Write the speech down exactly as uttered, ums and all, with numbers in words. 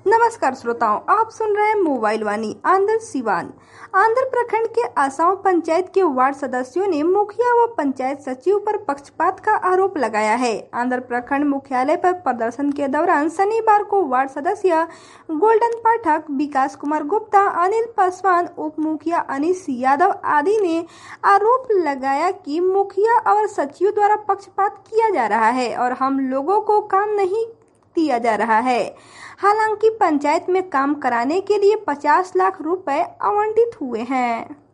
नमस्कार श्रोताओं, आप सुन रहे हैं मोबाइल वाणी आंध्र सिवान। आंध्र प्रखंड के आसाम पंचायत के वार्ड सदस्यों ने मुखिया व पंचायत सचिव पर पक्षपात का आरोप लगाया है। आंध्र प्रखंड मुख्यालय पर प्रदर्शन के दौरान शनिवार को वार्ड सदस्य गोल्डन पाठक, विकास कुमार गुप्ता, अनिल पासवान, उप मुखिया अनिश यादव आदि ने आरोप लगाया कि मुखिया और सचिव द्वारा पक्षपात किया जा रहा है और हम लोगों को काम नहीं दिया जा रहा है। हालांकि पंचायत में काम कराने के लिए पचास लाख रुपए आवंटित हुए हैं।